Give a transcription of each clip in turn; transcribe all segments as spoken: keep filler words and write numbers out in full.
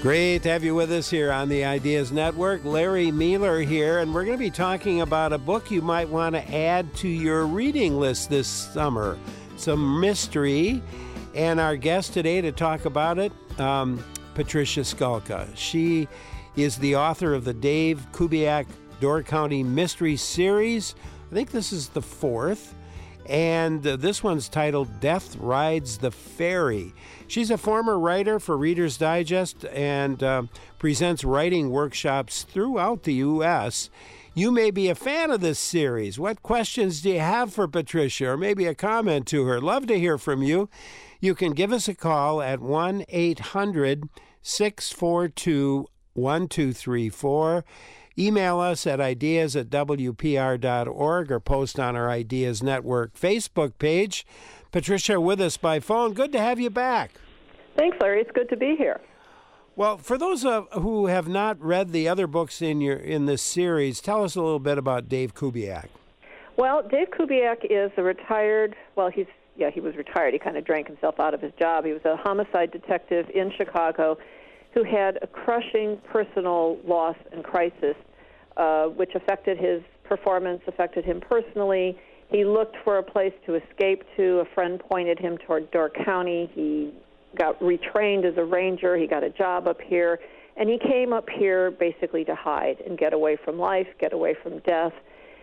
Great to have you with us here on the Ideas Network. Larry Mealer here, and we're going to be talking about a book you might want to add to your reading list this summer. Some mystery, and our guest today to talk about it, um, Patricia Skalka. She is the author of the Dave Kubiak Door County Mystery Series. I think this is the fourth. And uh, this one's titled Death Rides the Ferry. She's a former writer for Reader's Digest and uh, presents writing workshops throughout the U S You may be a fan of this series. What questions do you have for Patricia, or maybe a comment to her? Love to hear from you. You can give us a call at one eight hundred six four two one two three four. Email us at ideas at w p r dot org or post on our Ideas Network Facebook page. Patricia, with us by phone. Good to have you back. Thanks, Larry. It's good to be here. Well, for those uh, who have not read the other books in your in this series, tell us a little bit about Dave Kubiak. Well, Dave Kubiak is a retired, well, he's yeah, he was retired. He kind of drank himself out of his job. He was a homicide detective in Chicago who had a crushing personal loss and crisis, uh, which affected his performance, affected him personally. He looked for a place to escape to. A friend pointed him toward Door County. He got retrained as a ranger. He got a job up here. And he came up here basically to hide and get away from life, get away from death.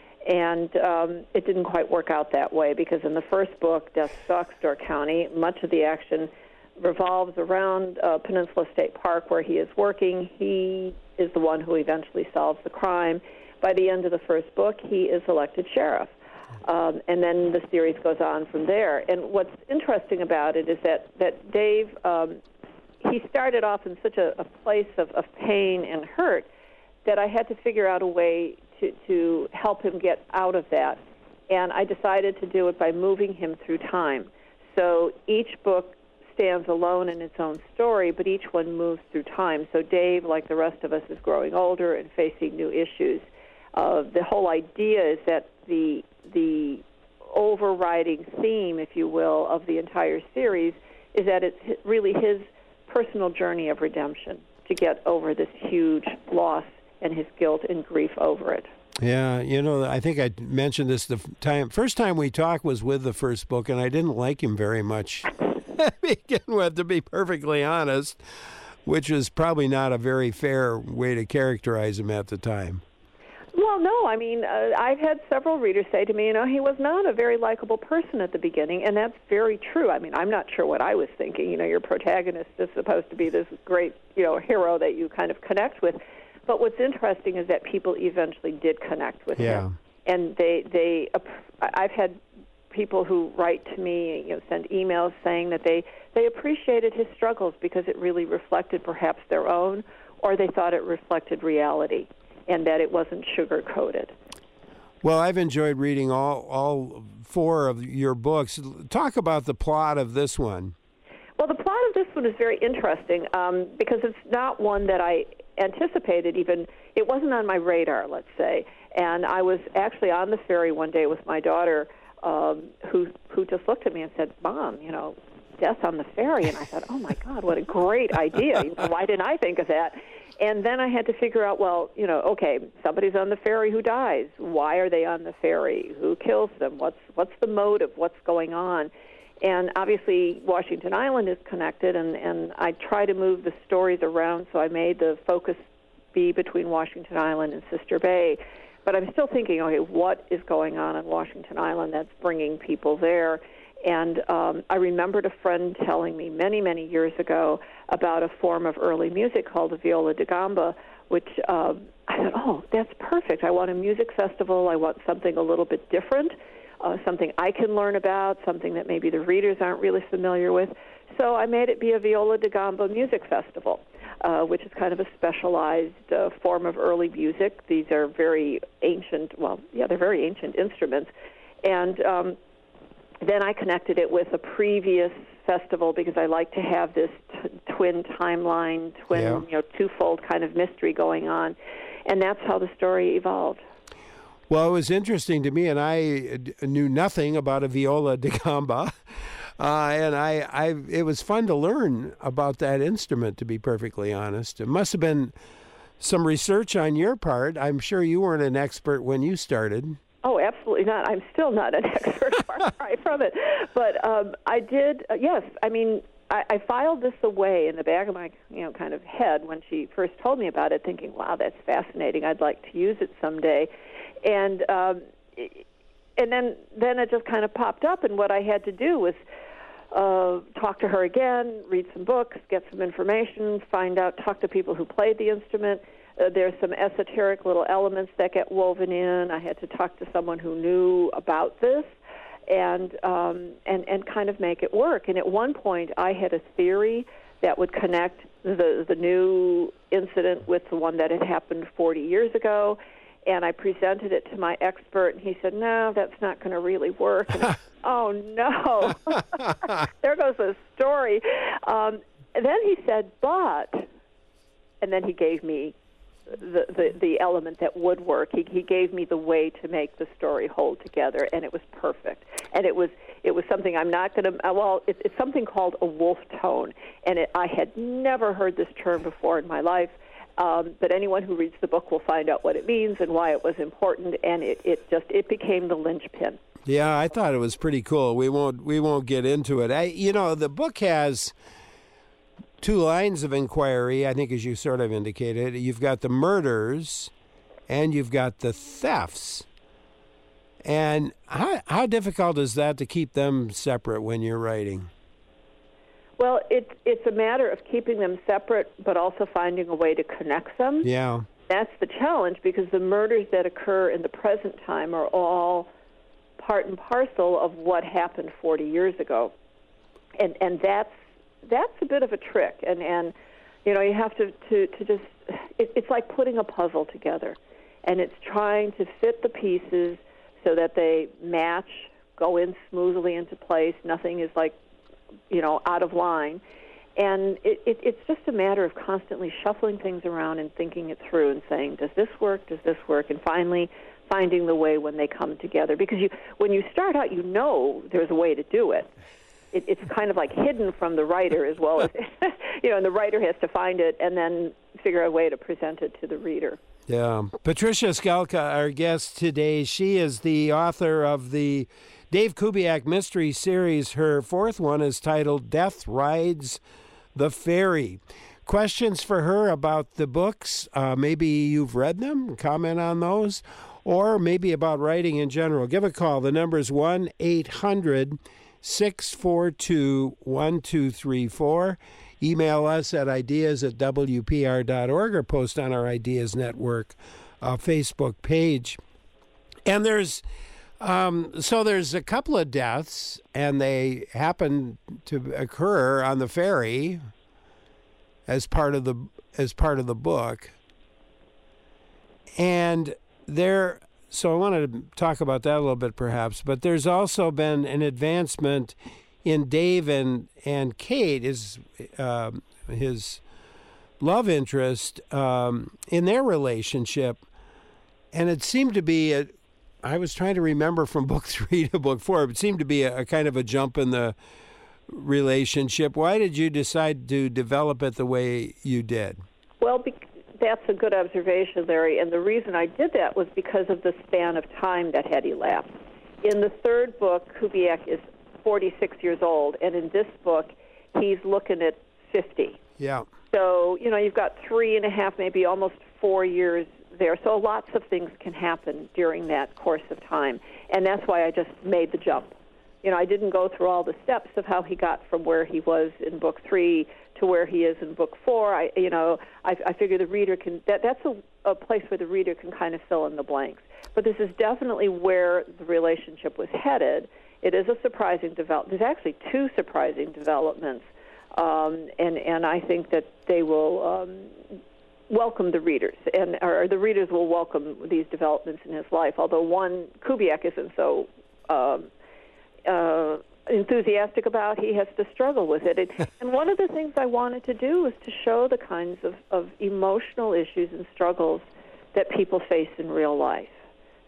And um, it didn't quite work out that way, because in the first book, Death Stalks Door County, much of the action revolves around uh, Peninsula State Park, where he is working. He is the one who eventually solves the crime. By the end of the first book, he is elected sheriff. Um, and then the series goes on from there. And what's interesting about it is that, that Dave, um, he started off in such a, a place of, of pain and hurt that I had to figure out a way to, to help him get out of that. And I decided to do it by moving him through time. So each book stands alone in its own story, but each one moves through time. So Dave, like the rest of us, is growing older and facing new issues. Uh, the whole idea is that the the overriding theme, if you will, of the entire series is that it's really his personal journey of redemption to get over this huge loss and his guilt and grief over it. Yeah, you know, I think I mentioned this the time first time we talked was with the first book, and I didn't like him very much. Begin with, to be perfectly honest, which is probably not a very fair way to characterize him at the time. Well, no, I mean, uh, I've had several readers say to me, you know, he was not a very likable person at the beginning, and that's very true. I mean, I'm not sure what I was thinking. You know, your protagonist is supposed to be this great, you know, hero that you kind of connect with. But what's interesting is that people eventually did connect with yeah. him. And they, they, I've had people who write to me, you know, send emails saying that they, they appreciated his struggles because it really reflected perhaps their own, or they thought it reflected reality and that it wasn't sugar-coated. Well, I've enjoyed reading all, all four of your books. Talk about the plot of this one. Well, the plot of this one is very interesting um, because it's not one that I anticipated even. It wasn't on my radar, let's say. And I was actually on the ferry one day with my daughter, Um, who who just looked at me and said, "Mom, you know, death on the ferry." And I thought, "Oh my God, what a great idea! You know, why didn't I think of that?" And then I had to figure out, well, you know, okay, somebody's on the ferry who dies. Why are they on the ferry? Who kills them? What's what's the motive? What's going on? And obviously, Washington Island is connected, and and I try to move the stories around, so I made the focus be between Washington Island and Sister Bay. But I'm still thinking, okay, what is going on on Washington Island that's bringing people there? And um, I remembered a friend telling me many, many years ago about a form of early music called the viola da gamba, which uh, I thought, oh, that's perfect. I want a music festival. I want something a little bit different, uh, something I can learn about, something that maybe the readers aren't really familiar with. So I made it be a viola da gamba music festival. Uh, which is kind of a specialized uh, form of early music. These are very ancient, well, yeah, they're very ancient instruments. And um, then I connected it with a previous festival because I like to have this t- twin timeline, twin, yeah. you know, twofold kind of mystery going on. And that's how the story evolved. Well, it was interesting to me, and I knew nothing about a viola da gamba. Uh, and I, I, it was fun to learn about that instrument, to be perfectly honest. It must have been some research on your part. I'm sure you weren't an expert when you started. Oh, absolutely not. I'm still not an expert far cry from it. But um, I did, uh, yes, I mean, I, I filed this away in the back of my, you know, kind of head when she first told me about it, thinking, wow, that's fascinating. I'd like to use it someday. And um, and then, then it just kind of popped up, and what I had to do was uh, talk to her again, read some books, get some information, find out, talk to people who played the instrument. Uh, there's some esoteric little elements that get woven in. I had to talk to someone who knew about this and um, and and kind of make it work. And at one point, I had a theory that would connect the the new incident with the one that had happened forty years ago. And I presented it to my expert, and he said, no, that's not going to really work. And I, oh, no. There goes the story. Um, and then he said, but, and then he gave me the, the, the element that would work. He, he gave me the way to make the story hold together, and it was perfect. And it was it was something I'm not going to, well, it, it's something called a wolf tone, and it, I had never heard this term before in my life. Um, but anyone who reads the book will find out what it means and why it was important, and it, it just it became the linchpin. Yeah, I thought it was pretty cool. We won't we won't get into it. I, you know, the book has two lines of inquiry, I think, as you sort of indicated. You've got the murders, and you've got the thefts. And how how difficult is that to keep them separate when you're writing? Well, it, it's a matter of keeping them separate, but also finding a way to connect them. Yeah. That's the challenge, because the murders that occur in the present time are all part and parcel of what happened forty years ago. And and that's that's a bit of a trick. And, and you know, you have to, to, to just, it, it's like putting a puzzle together. And it's trying to fit the pieces so that they match, go in smoothly into place. Nothing is like, you know, out of line. And it, it, it's just a matter of constantly shuffling things around and thinking it through and saying, does this work, does this work, and finally finding the way when they come together. Because you, when you start out, you know there's a way to do it. it it's kind of like hidden from the writer as well as, you know, and the writer has to find it and then figure out a way to present it to the reader. Yeah. Patricia Skalka, our guest today, she is the author of the Dave Kubiak mystery series. Her fourth one is titled Death Rides the Ferry. Questions for her about the books? Uh, maybe you've read them, comment on those, or maybe about writing in general. Give a call. The number is one eight hundred six four two one two three four. Email us at ideas at w p r dot org or post on our Ideas Network uh, Facebook page. And there's Um, so there's a couple of deaths, and they happen to occur on the ferry as part of the as part of the book. And there, so I wanted to talk about that a little bit, perhaps. But there's also been an advancement in Dave and and Kate, his uh, his love interest, um, in their relationship, and it seemed to be a I was trying to remember from book three to book four. It seemed to be a, a kind of a jump in the relationship. Why did you decide to develop it the way you did? Well, be- that's a good observation, Larry. And the reason I did that was because of the span of time that had elapsed. In the third book, Kubiak is forty-six years old, and in this book, he's looking at fifty. Yeah. So, you know, you've got three and a half, maybe almost four years there. So lots of things can happen during that course of time. And that's why I just made the jump. You know, I didn't go through all the steps of how he got from where he was in book three to where he is in book four. I, you know, I, I figure the reader can, that, that's a, a place where the reader can kind of fill in the blanks. But this is definitely where the relationship was headed. It is a surprising development. There's actually two surprising developments. Um, and, and I think that they will um, welcome the readers, and or the readers will welcome these developments in his life, although one Kubiak isn't so um, uh, enthusiastic about. He has to struggle with it. And, and one of the things I wanted to do was to show the kinds of, of emotional issues and struggles that people face in real life.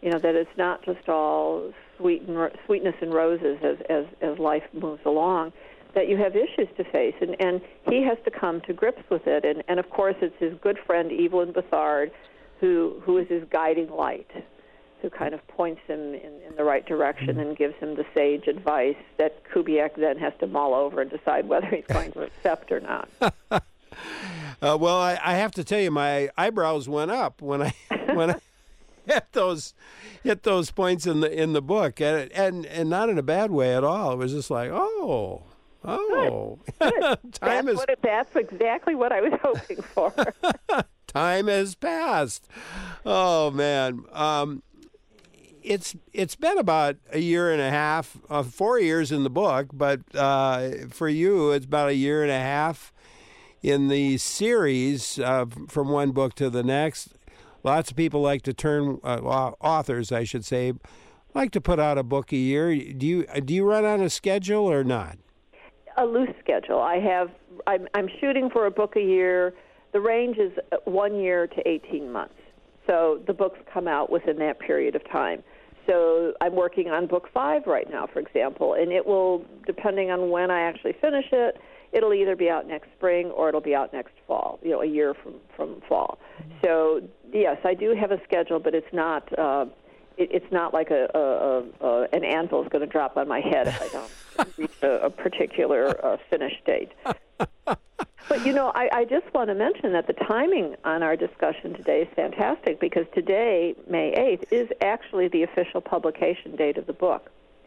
You know, that it's not just all sweet and ro- sweetness and roses as, as, as life moves along, that you have issues to face. And, and he has to come to grips with it. And, and, of course, it's his good friend, Evelyn Bethard, who, who is his guiding light, who kind of points him in, in the right direction and gives him the sage advice that Kubiak then has to mull over and decide whether he's going to accept or not. uh, well, I, I have to tell you, my eyebrows went up when I when I hit those hit those points in the in the book, and and and not in a bad way at all. It was just like, oh, oh, Good. Good. time that's, is. what it, that's exactly what I was hoping for. Time has passed. Oh man. Um, It's it's been about a year and a half, uh, four years in the book, but uh, for you, it's about a year and a half in the series uh, from one book to the next. Lots of people like to turn uh, authors, I should say, like to put out a book a year. Do you do you run on a schedule or not? A loose schedule. I have. I'm, I'm shooting for a book a year. The range is one year to eighteen months. So the books come out within that period of time. So I'm working on book five right now, for example, and it will, depending on when I actually finish it, it'll either be out next spring or it'll be out next fall, you know, a year from, from fall. Mm-hmm. So, yes, I do have a schedule, but it's not uh, it, it's not like a, a, a, a an anvil is going to drop on my head if I don't reach a, a particular uh, finish date. But, you know, I, I just want to mention that the timing on our discussion today is fantastic because today, May eighth, is actually the official publication date of the book.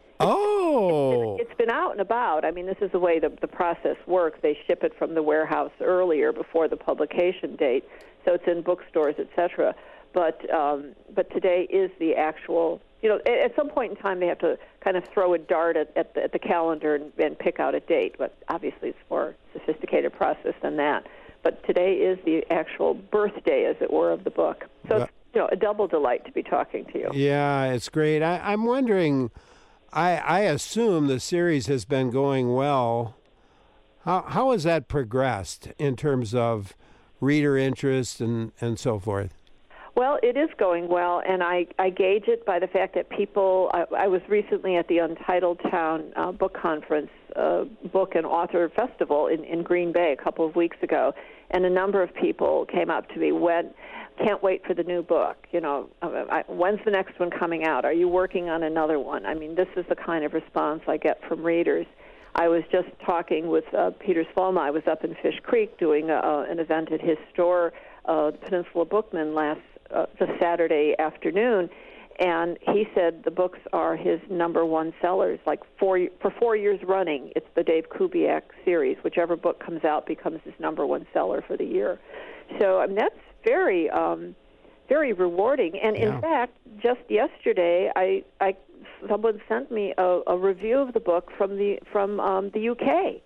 Oh. It's been, it's been out and about. I mean, this is the way the, the process works. They ship it from the warehouse earlier before the publication date, so it's in bookstores, et cetera. But, um, but today is the actual, you know, at, at some point in time they have to kind of throw a dart at, at, the, at the calendar and, and pick out a date, but obviously it's more sophisticated process than that. But today is the actual birthday, as it were, of the book. So it's, you know, a double delight to be talking to you. Yeah, it's great. I, I'm wondering, I, I assume the series has been going well. How how has that progressed in terms of reader interest and, and so forth? Well, it is going well, and I, I gauge it by the fact that people, I, I was recently at the Untitled Town uh, Book Conference, uh, Book and Author Festival in, in Green Bay a couple of weeks ago, and a number of people came up to me, when, can't wait for the new book, you know, I, when's the next one coming out? Are you working on another one? I mean, this is the kind of response I get from readers. I was just talking with uh, Peter Sloma. I was up in Fish Creek doing a, uh, an event at his store, uh, Peninsula Bookman, last Uh, the Saturday afternoon, and he said the books are his number one sellers. Like four for four years running, it's the Dave Kubiak series. Whichever book comes out becomes his number one seller for the year. So I mean, that's very, um, very rewarding. And yeah. in fact, just yesterday, I, I someone sent me a, a review of the book from the from um, the U K.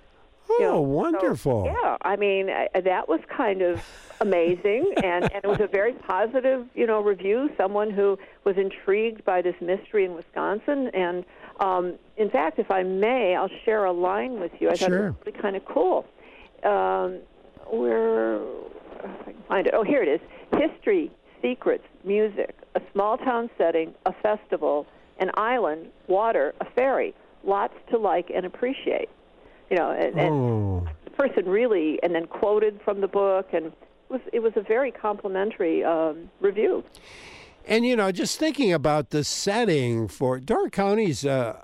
Oh, You know, wonderful. So, yeah, I mean, I, that was kind of amazing, and, and it was a very positive, you know, review, someone who was intrigued by this mystery in Wisconsin. And, um, in fact, if I may, I'll share a line with you. I sure. thought it was really kind of cool. Um, where, if I can find it. Oh, here it is. History, secrets, music, a small-town setting, a festival, an island, water, a ferry, lots to like and appreciate. You know, and, and oh. the person really, and then quoted from the book, and it was it was a very complimentary um, review. And you know, just thinking about the setting for Door County's uh,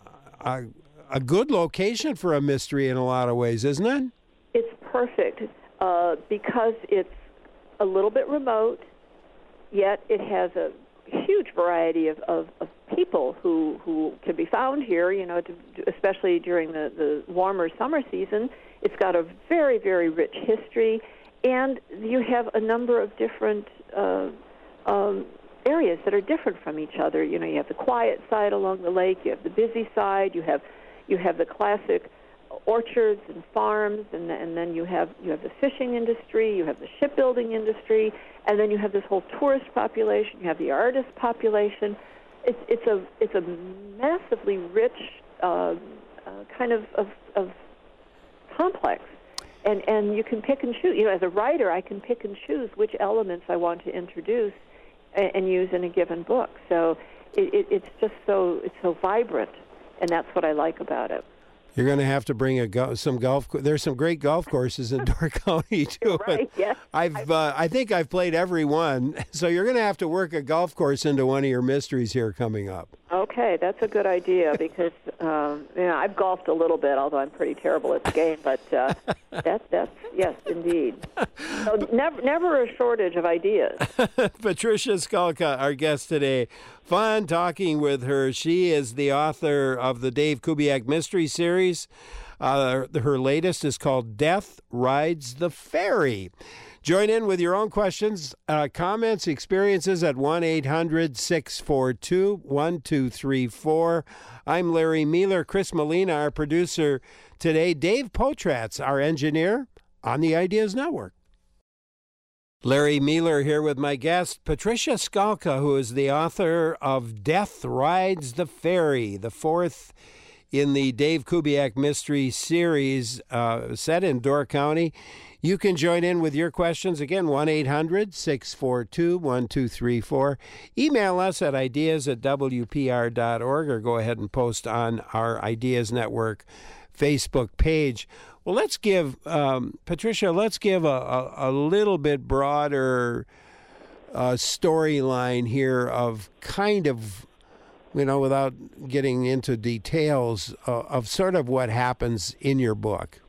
a a good location for a mystery in a lot of ways, isn't it? It's perfect uh, because it's a little bit remote, yet it has a huge variety of, of, of people who, who can be found here, you know, to, especially during the, the warmer summer season. It's got a very, very rich history, and you have a number of different uh, um, areas that are different from each other. You know, you have the quiet side along the lake, you have the busy side, you have you have the classic orchards and farms, and, and then you have you have the fishing industry, you have the shipbuilding industry, and then you have this whole tourist population, you have the artist population. It's it's a it's a massively rich uh, uh, kind of, of of complex, and and you can pick and choose. You know, as a writer, I can pick and choose which elements I want to introduce and, and use in a given book. So it, it, it's just so it's so vibrant, and that's what I like about it. You're going to have to bring a go- some golf. Co- There's some great golf courses in Door County too. Right? Yes. I've uh, I think I've played every one. So you're going to have to work a golf course into one of your mysteries here coming up. Okay, that's a good idea because um, you know, I've golfed a little bit, although I'm pretty terrible at the game. But uh, that that's yes, indeed. So never never a shortage of ideas. Patricia Skalka, our guest today. Fun talking with her. She is the author of the Dave Kubiak Mystery Series. Uh, her latest is called Death Rides the Ferry. Join in with your own questions, uh, comments, experiences at one eight hundred six four two one two three four. I'm Larry Mealer. Chris Molina, our producer today. Dave Potratz, our engineer on the Ideas Network. Larry Mealer here with my guest, Patricia Skalka, who is the author of Death Rides the Ferry, the fourth in the Dave Kubiak Mystery Series uh, set in Door County. You can join in with your questions. Again, one eight hundred six four two one two three four. Email us at ideas at w p r dot org or go ahead and post on our Ideas Network Facebook page. Well, let's give, um, Patricia, let's give a, a, a little bit broader uh, storyline here of kind of, you know, without getting into details, uh, of sort of what happens in your book.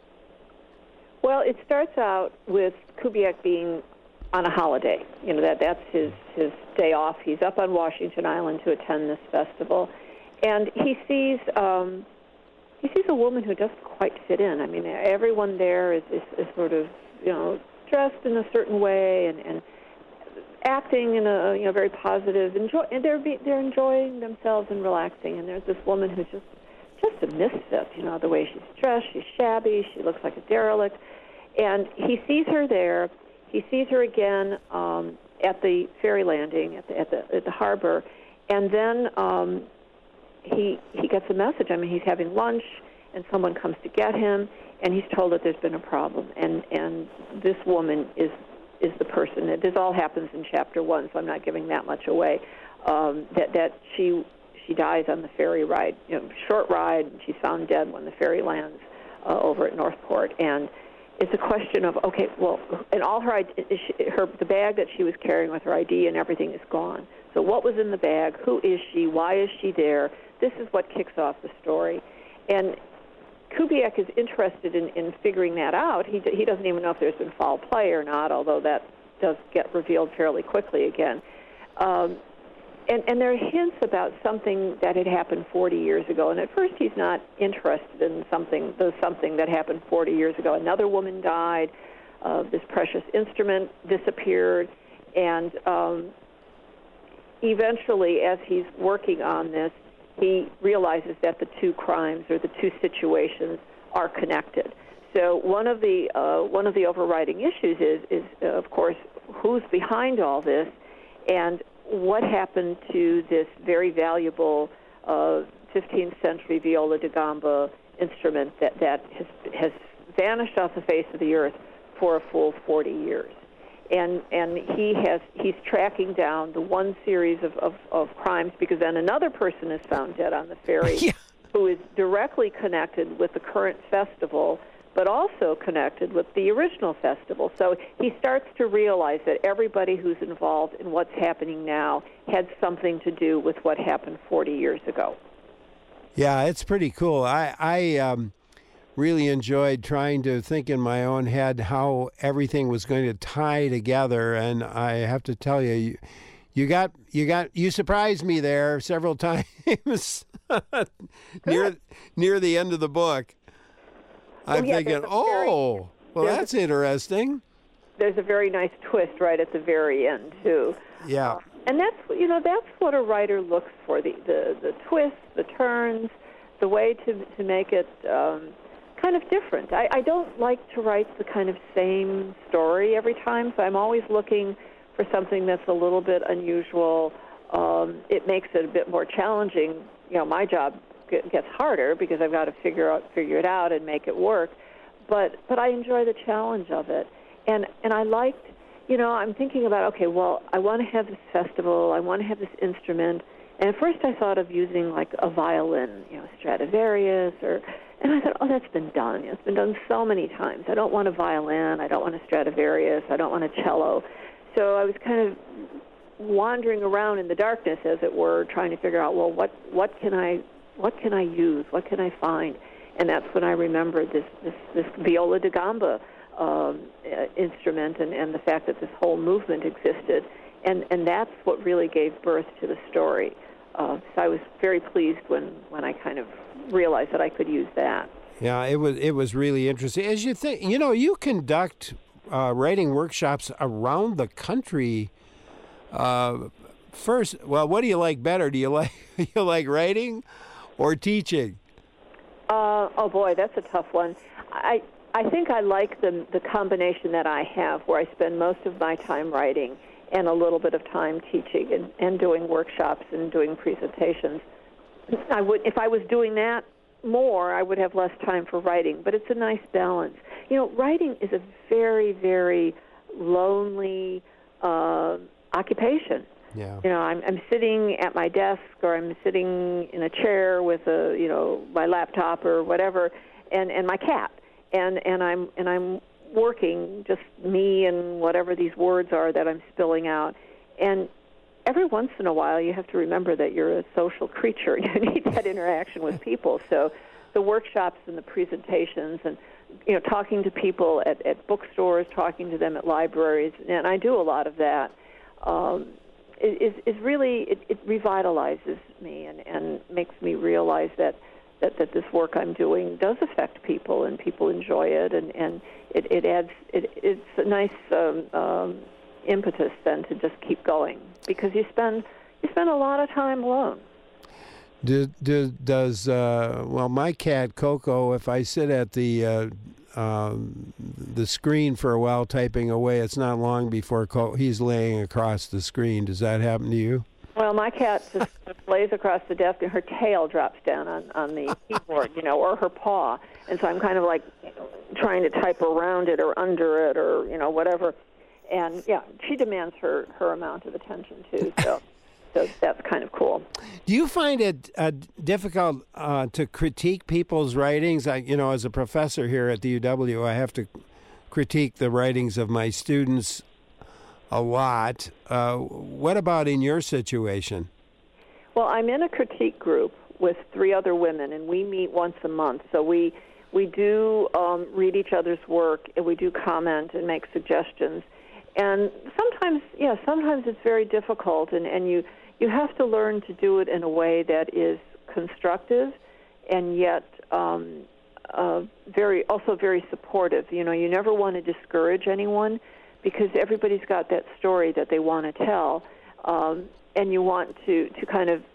Well, it starts out with Kubiak being on a holiday. You know, that that's his, his day off. He's up on Washington Island to attend this festival. And he sees um, he sees a woman who doesn't quite fit in. I mean, everyone there is, is, is sort of, you know, dressed in a certain way and, and acting in a, you know, very positive, enjoy, and they're be, they're enjoying themselves and relaxing. And there's this woman who's just just a misfit. You know, the way she's dressed, she's shabby, she looks like a derelict. And he sees her there. He sees her again um, at the ferry landing, at the at the, at the harbor, and then um, he he gets a message. I mean, he's having lunch, and someone comes to get him, and he's told that there's been a problem, and and this woman is is the person. This all happens in chapter one, so I'm not giving that much away. Um, that that she she dies on the ferry ride, you know, short ride. And she's found dead when the ferry lands uh, over at Northport, and it's a question of, okay, well, and all her, her, the bag that she was carrying with her I D and everything is gone. So what was in the bag? Who is she? Why is she there? This is what kicks off the story. And Kubiak is interested in, in figuring that out. He, he doesn't even know if there's been foul play or not, although that does get revealed fairly quickly again. Um, And, and there are hints about something that had happened forty years ago. And at first he's not interested in something, the something that happened forty years ago. Another woman died. Uh, this precious instrument disappeared. And um, eventually, as he's working on this, he realizes that the two crimes or the two situations are connected. So one of the uh, one of the overriding issues is, is uh, of course, who's behind all this, and what happened to this very valuable uh, fifteenth century viola da gamba instrument that, that has, has vanished off the face of the earth for a full forty years. And and he has he's tracking down the one series of, of, of crimes, because then another person is found dead on the ferry yeah. who is directly connected with the current festival, but also connected with the original festival. So he starts to realize that everybody who's involved in what's happening now had something to do with what happened forty years ago. Yeah, it's pretty cool. I, I um, really enjoyed trying to think in my own head how everything was going to tie together, and I have to tell you, you, you got you got you surprised me there several times near near the end of the book. I'm well, yeah, thinking, oh, very, well, that's a, interesting. There's a very nice twist right at the very end, too. Yeah. Uh, and that's, you know, that's what a writer looks for, the, the, the twists, the turns, the way to, to make it um, kind of different. I, I don't like to write the kind of same story every time, so I'm always looking for something that's a little bit unusual. Um, it makes it a bit more challenging. You know, my job gets harder because I've got to figure out figure it out and make it work, but but I enjoy the challenge of it, and and I liked you know, I'm thinking about, okay, well, I want to have this festival, I want to have this instrument, and at first I thought of using like a violin, you know, Stradivarius, or, and I thought, oh, that's been done. You know, it's been done so many times. I don't want a violin, I don't want a Stradivarius, I don't want a cello. So I was kind of wandering around in the darkness, as it were, trying to figure out, well, what, what can I, what can I use, what can I find? And that's when I remembered this, this, this viola da gamba um, uh, instrument, and, and the fact that this whole movement existed. And, and that's what really gave birth to the story. Uh, so I was very pleased when, when I kind of realized that I could use that. Yeah, it was it was really interesting. As you think, you know, you conduct uh, writing workshops around the country. Uh, first, well, what do you like better? Do you like you like writing or teaching? Uh, oh boy, that's a tough one. I I think I like the the combination that I have, where I spend most of my time writing and a little bit of time teaching and, and doing workshops and doing presentations. I would, if I was doing that more, I would have less time for writing, but it's a nice balance. You know, writing is a very, very lonely uh, occupation. Yeah. You know, I'm, I'm sitting at my desk, or I'm sitting in a chair with a, you know, my laptop or whatever, and, and my cat, and, and I'm and I'm working, just me and whatever these words are that I'm spilling out. And every once in a while, you have to remember that you're a social creature. You need that interaction with people. So the workshops and the presentations, and you know, talking to people at, at bookstores, talking to them at libraries, and I do a lot of that. Um, is is really it, it revitalizes me and, and makes me realize that, that that this work I'm doing does affect people, and people enjoy it, and, and it, it adds it, it's a nice um, um, impetus then to just keep going, because you spend you spend a lot of time alone. Do, do, does uh, well, my cat Coco, if I sit at the uh, um, the screen for a while typing away, it's not long before Co- he's laying across the screen. Does that happen to you? Well, my cat just lays across the desk, and her tail drops down on, on the keyboard, you know, or her paw. And so I'm kind of like trying to type around it or under it or, you know, whatever. And, yeah, she demands her, her amount of attention, too. So so that's kind of cool. Do you find it uh, difficult uh, to critique people's writings? I, you know, as a professor here at the U W, I have to critique the writings of my students a lot. Uh, what about in your situation? Well, I'm in a critique group with three other women, and we meet once a month. So we we do um, read each other's work, and we do comment and make suggestions. And sometimes, yeah, sometimes it's very difficult, and, and you, you have to learn to do it in a way that is constructive and yet um, uh, very also very supportive. You know, you never want to discourage anyone, because everybody's got that story that they want to tell, um, and you want to, to kind of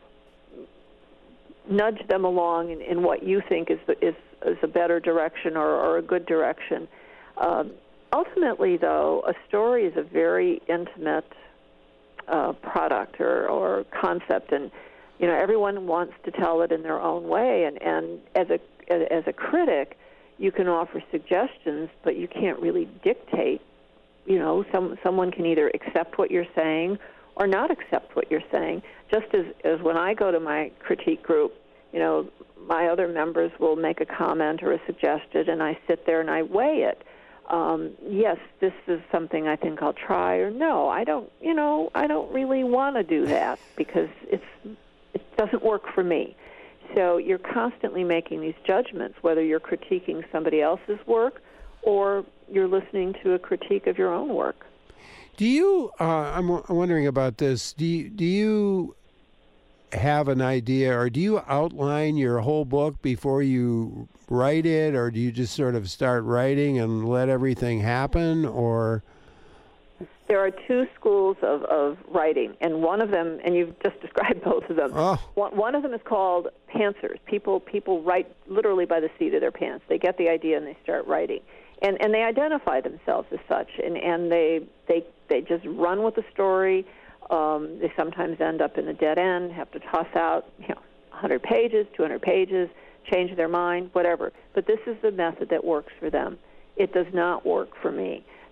nudge them along in, in what you think is the, is, is a better direction or, or a good direction. Um, ultimately, though, a story is a very intimate uh, product or, or concept, and you know, everyone wants to tell it in their own way. And, and as a as a critic, you can offer suggestions, but you can't really dictate. You know, some someone can either accept what you're saying or not accept what you're saying. Just as, as when I go to my critique group, you know, my other members will make a comment or a suggestion, and I sit there and I weigh it. Um, yes, this is something I think I'll try, or no, I don't. You know, I don't really want to do that because it's it doesn't work for me. So you're constantly making these judgments, whether you're critiquing somebody else's work or you're listening to a critique of your own work. Do you, uh, I'm w- wondering about this, do you, do you have an idea, or do you outline your whole book before you write it, or do you just sort of start writing and let everything happen, or? There are two schools of, of writing, and one of them, and you've just described both of them. Oh. One, one of them is called pantsers. People people write literally by the seat of their pants. They get the idea and they start writing. And and they identify themselves as such, and, and they, they they just run with the story. Um, they sometimes end up in a dead end, have to toss out, you know, one hundred pages, two hundred pages, change their mind, whatever. But this is the method that works for them. It does not work for me,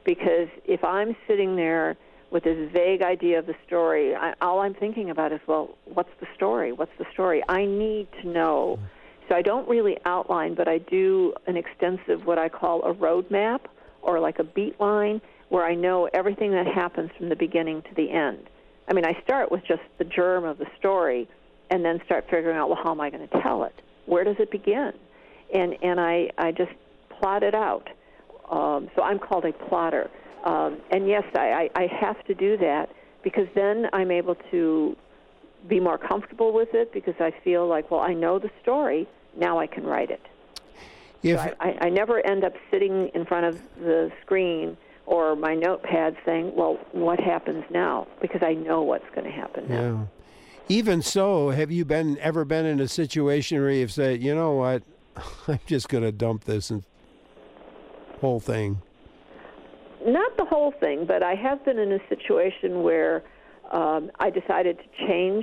because if I'm sitting there with this vague idea of the story, I, all I'm thinking about is, well, what's the story? What's the story? I need to know. So I don't really outline, but I do an extensive, what I call a roadmap, or like a beat line, where I know everything that happens from the beginning to the end. I mean, I start with just the germ of the story, and then start figuring out, well, how am I going to tell it? Where does it begin? And and I, I just plot it out. Um, so I'm called a plotter. Um, and yes, I, I have to do that, because then I'm able to be more comfortable with it, because I feel like, well, I know the story, now I can write it. If So I, I never end up sitting in front of the screen or my notepad saying, well, what happens now? Because I know what's going to happen now. Yeah. Even so, have you been ever been in a situation where you've said, you know what, I'm just going to dump this and whole thing? Not the whole thing, but I have been in a situation where um, I decided to change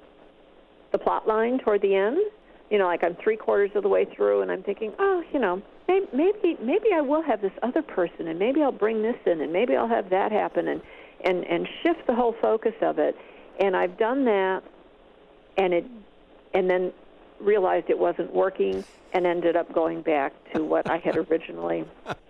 the plot line toward the end. You know, like I'm three quarters of the way through, and I'm thinking, oh, you know, maybe maybe, maybe I will have this other person, and maybe I'll bring this in, and maybe I'll have that happen, and, and, and shift the whole focus of it. And I've done that, and it, and then realized it wasn't working, and ended up going back to what I had originally,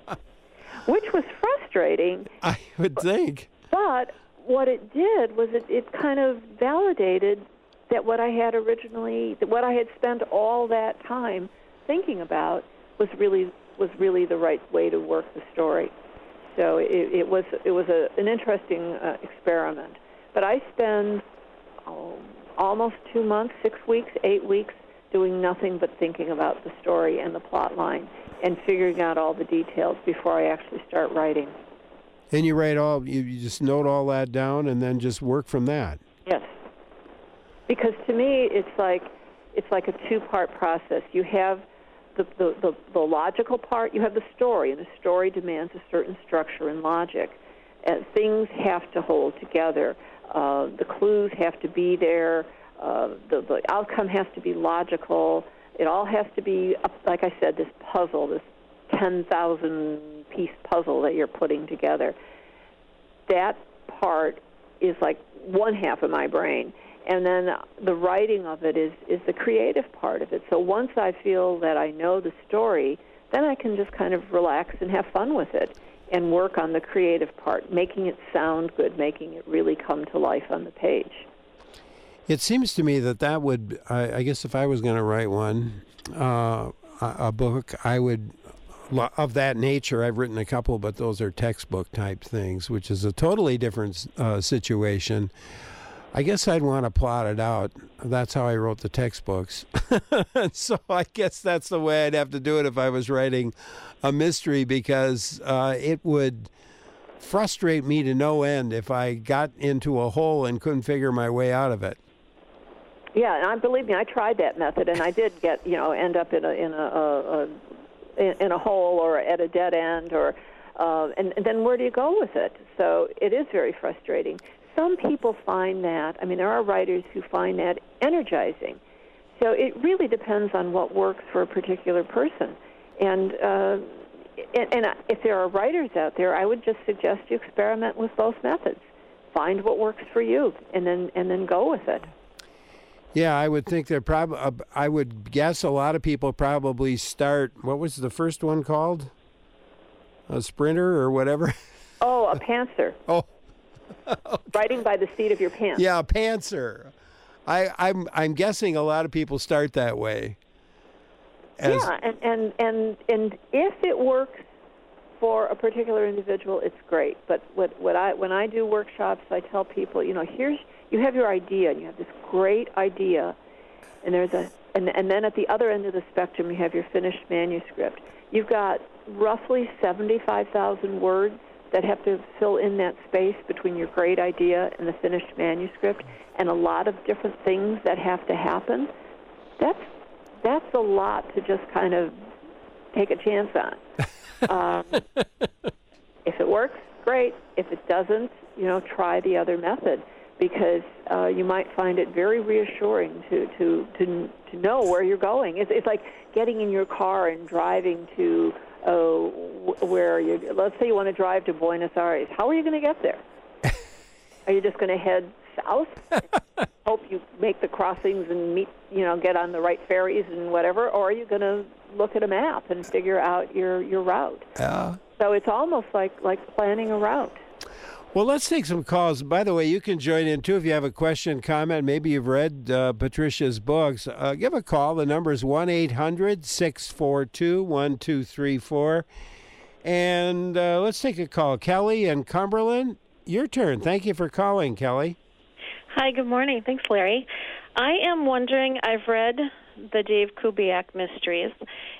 which was frustrating. I would think. But what it did was it, it kind of validated that what I had originally, that what I had spent all that time thinking about was really was really the right way to work the story. So it, it was it was a, an interesting uh, experiment. But I spend oh, almost two months, six weeks, eight weeks doing nothing but thinking about the story and the plot line and figuring out all the details before I actually start writing. And you write all, you, you just note all that down and then just work from that. Yes. Because to me, it's like it's like a two-part process. You have the, the, the, the logical part, you have the story, and the story demands a certain structure and logic. And things have to hold together. Uh, the clues have to be there. Uh, the, the outcome has to be logical. It all has to be, like I said, this puzzle, this ten thousand piece puzzle that you're putting together. That part is like one half of my brain. And then the writing of it is, is the creative part of it. So once I feel that I know the story, then I can just kind of relax and have fun with it and work on the creative part, making it sound good, making it really come to life on the page. It seems to me that that would, I, I guess if I was going to write one, uh, a, a book, I would, of that nature, I've written a couple, but those are textbook type things, which is a totally different uh, situation. I guess I'd want to plot it out. That's how I wrote the textbooks. So I guess that's the way I'd have to do it if I was writing a mystery, because uh, it would frustrate me to no end if I got into a hole and couldn't figure my way out of it. Yeah, and I believe me, I tried that method, and I did get, you know, end up in a in a, a, a in a hole or at a dead end, or uh, and, and then where do you go with it? So it is very frustrating. Some people find that, I mean, there are writers who find that energizing. So it really depends on what works for a particular person. And, uh, and, and if there are writers out there, I would just suggest you experiment with both methods. Find what works for you, and then and then go with it. Yeah, I would think that probably, uh, I would guess a lot of people probably start, what was the first one called? A sprinter or whatever? Oh, a pantser. Oh. Okay. Writing by the seat of your pants. Yeah, a pantser. I, I'm I'm guessing a lot of people start that way. As yeah, and, and, and, and if it works for a particular individual, it's great. But what, what I when I do workshops, I tell people, you know, here's you have your idea, and you have this great idea, and there's a and and then at the other end of the spectrum, you have your finished manuscript. You've got roughly seventy-five thousand words that have to fill in that space between your great idea and the finished manuscript, and a lot of different things that have to happen. That's that's a lot to just kind of take a chance on. Um, if it works, great. If it doesn't, you know, try the other method, because uh, you might find it very reassuring to, to, to, to know where you're going. It's, it's like getting in your car and driving to oh, where are you? Let's say you want to drive to Buenos Aires. How are you going to get there? Are you just going to head south? Hope you make the crossings and meet, you know, get on the right ferries and whatever, or are you going to look at a map and figure out your, your route? Yeah. So it's almost like, like planning a route. Well, let's take some calls. By the way, you can join in, too, if you have a question, comment. Maybe you've read uh, Patricia's books. Uh, give a call. The number is one eight hundred six four two one two three four. And uh, let's take a call. Kelly and Cumberland, your turn. Thank you for calling, Kelly. Hi, good morning. Thanks, Larry. I am wondering, I've read the Dave Kubiak mysteries,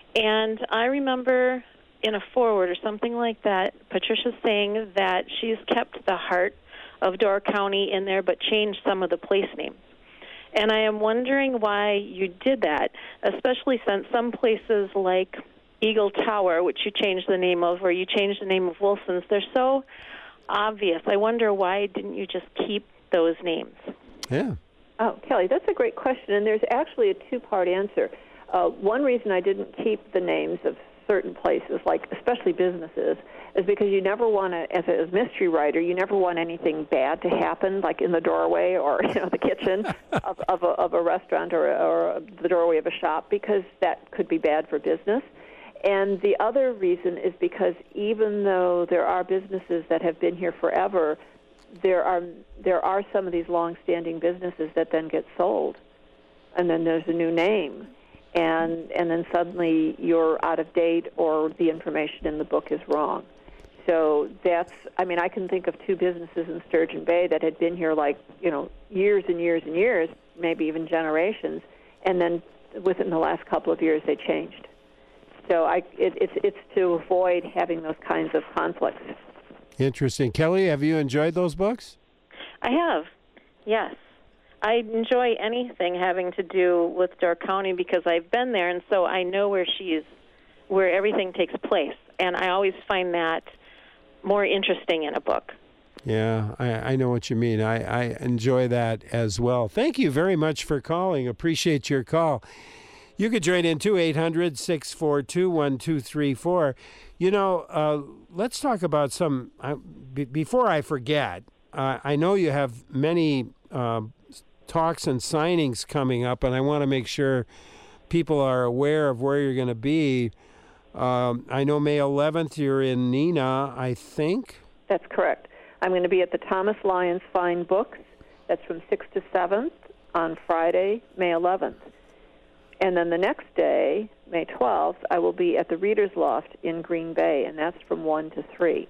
and I remember in a foreword or something like that, Patricia saying that she's kept the heart of Door County in there but changed some of the place names. And I am wondering why you did that, especially since some places like Eagle Tower, which you changed the name of, or you changed the name of Wilson's, they're so obvious. I wonder why didn't you just keep those names? Yeah. Oh, Kelly, that's a great question, and there's actually a two-part answer. Uh, one reason I didn't keep the names of certain places, like especially businesses, is because you never want to, as a mystery writer, you never want anything bad to happen, like in the doorway or you know the kitchen of, of, a, of a restaurant or, or the doorway of a shop, because that could be bad for business. And the other reason is because even though there are businesses that have been here forever, there are there are some of these long-standing businesses that then get sold, and then there's a new name. And and then suddenly you're out of date or the information in the book is wrong. So that's, I mean, I can think of two businesses in Sturgeon Bay that had been here like, you know, years and years and years, maybe even generations, and then within the last couple of years they changed. So I, it, it's it's to avoid having those kinds of conflicts. Interesting. Kelly, have you enjoyed those books? I have, yes. I enjoy anything having to do with Door County because I've been there, and so I know where she's, where everything takes place, and I always find that more interesting in a book. Yeah, I, I know what you mean. I, I enjoy that as well. Thank you very much for calling. Appreciate your call. You could join in, two eight hundred six four two one two three four. You know, uh, let's talk about some, uh, b- before I forget, uh, I know you have many uh, talks and signings coming up, and I want to make sure people are aware of where you're going to be. Um, I know May eleventh you're in Neenah, I think. That's correct. I'm going to be at the Thomas Lyons Fine Books. That's from sixth to seventh on Friday, May eleventh. And then the next day, May twelfth, I will be at the Reader's Loft in Green Bay, and that's from one to three.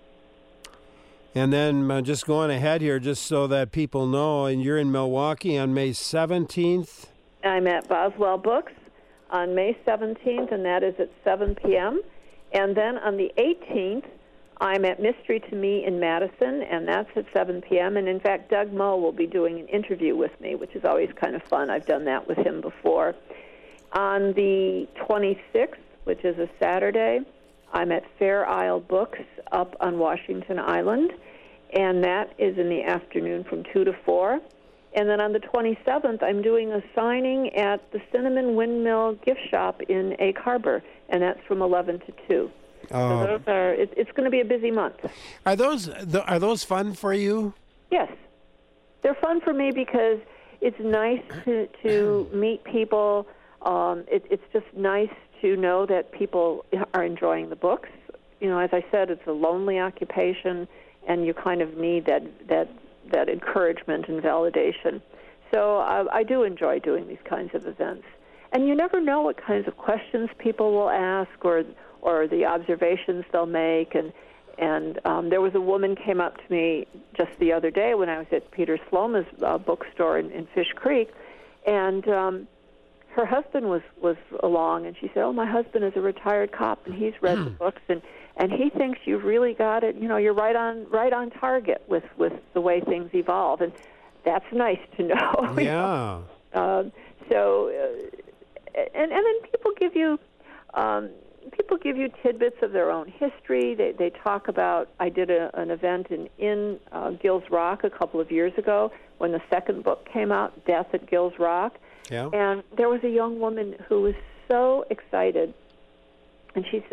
And then uh, just going ahead here, just so that people know, and you're in Milwaukee on May seventeenth. I'm at Boswell Books on May seventeenth, and that is at seven p.m. And then on the eighteenth, I'm at Mystery to Me in Madison, and that's at seven p.m. And in fact, Doug Moe will be doing an interview with me, which is always kind of fun. I've done that with him before. On the twenty-sixth, which is a Saturday, I'm at Fair Isle Books up on Washington Island, and that is in the afternoon from two to four. And then on the twenty-seventh, I'm doing a signing at the Cinnamon Windmill Gift Shop in Egg Harbor, and that's from eleven to two. Oh. So those are, it, it's going to be a busy month. Are those are those fun for you? Yes. They're fun for me because it's nice to, to meet people. Um, it, it's just nice to know that people are enjoying the books. You know, as I said, it's a lonely occupation, and you kind of need that that, that encouragement and validation. So I, I do enjoy doing these kinds of events. And you never know what kinds of questions people will ask or or the observations they'll make. And and um, there was a woman came up to me just the other day when I was at Peter Sloma's uh, bookstore in, in Fish Creek, and um, her husband was, was along, and she said, oh, my husband is a retired cop, and he's read the books, and, and he thinks you've really got it, you know, you're right on right on target with, with the way things evolve, and that's nice to know. Yeah. Um, so, uh, and, and then people give you... Um, People give you tidbits of their own history. They they talk about, I did a, an event in, in uh, Gills Rock a couple of years ago when the second book came out, Death at Gills Rock. Yeah. And there was a young woman who was so excited. And she said,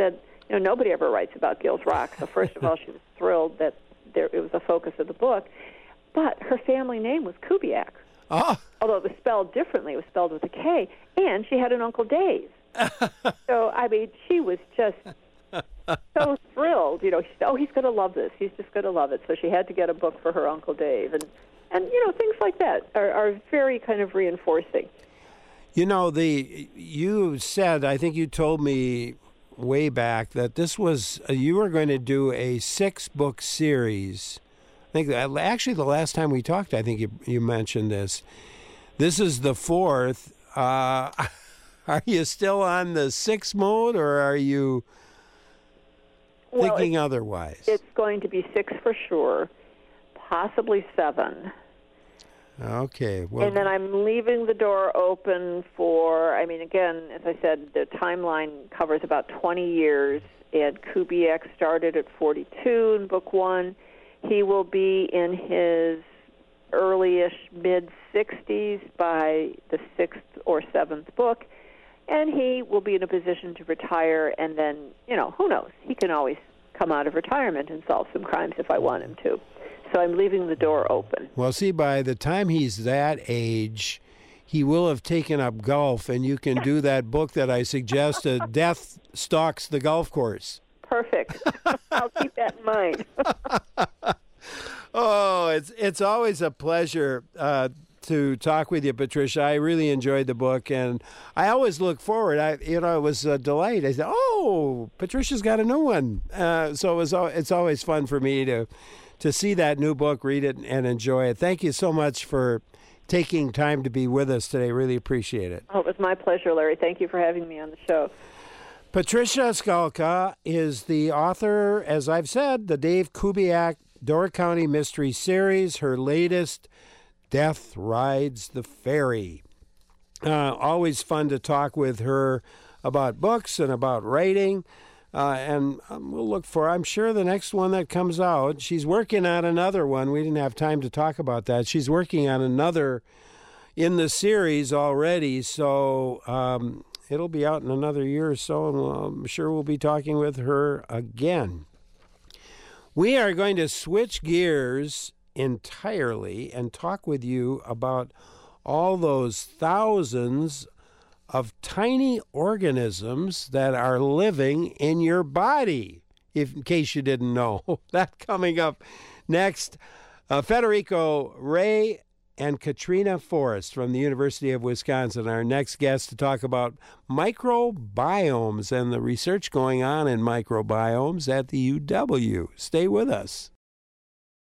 you know, nobody ever writes about Gills Rock. So first of all, she was thrilled that there, it was the focus of the book. But her family name was Kubiak. Oh. Although it was spelled differently. It was spelled with a K. And she had an Uncle Dave. So, I mean, she was just so thrilled. You know, she said, oh, he's going to love this. He's just going to love it. So she had to get a book for her Uncle Dave. And, and you know, things like that are, are very kind of reinforcing. You know, the you said, I think you told me way back that this was, uh, you were going to do a six-book series. I think that, actually the last time we talked, I think you, you mentioned this. This is the fourth. Uh, are you still on the six mode, or are you well, thinking it's, otherwise? It's going to be six for sure, possibly seven. Okay. Well, and then I'm leaving the door open for, I mean, again, as I said, the timeline covers about twenty years, and Kubiak started at forty-two in book one. He will be in his early-ish mid-sixties by the sixth or seventh book, and he will be in a position to retire, and then, you know, who knows? He can always come out of retirement and solve some crimes if I want him to. So I'm leaving the door open. Well, see, by the time he's that age, he will have taken up golf, and you can do that book that I suggested, Death Stalks the Golf Course. Perfect. I'll keep that in mind. Oh, it's it's always a pleasure uh, to talk with you, Patricia. I really enjoyed the book, and I always look forward. I, you know, it was a delight. I said, "Oh, Patricia's got a new one." Uh, so it was. It's always fun for me to to see that new book, read it, and enjoy it. Thank you so much for taking time to be with us today. Really appreciate it. Oh, it was my pleasure, Larry. Thank you for having me on the show. Patricia Skalka is the author, as I've said, the Dave Kubiak Door County Mystery Series. Her latest, Death Rides the Ferry. Uh, always fun to talk with her about books and about writing. Uh, and um, we'll look for, I'm sure, the next one that comes out. She's working on another one. We didn't have time to talk about that. She's working on another in the series already. So um, it'll be out in another year or so, and we'll, I'm sure we'll be talking with her again. We are going to switch gears entirely and talk with you about all those thousands of tiny organisms that are living in your body, if, in case you didn't know. That coming up next. Uh, Federico Ray and Katrina Forrest from the University of Wisconsin, our next guest to talk about microbiomes and the research going on in microbiomes at the U W. Stay with us.